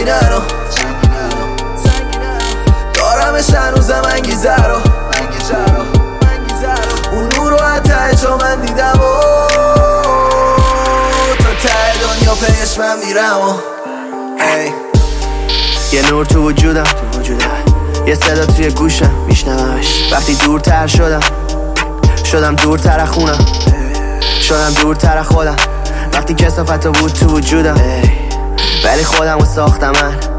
سنگینه رو دارمش هنوزم انگیزه رو اون نور رو ته چا من دیدم و تا ته دنیا پیش من میرم یه نور تو وجودم یه صدا توی گوشم میشنومش وقتی دورتر شدم دورتر از خونم شدم دورتر از خودم وقتی کثافت بود تو وجودم ولی خودم رو ساختم من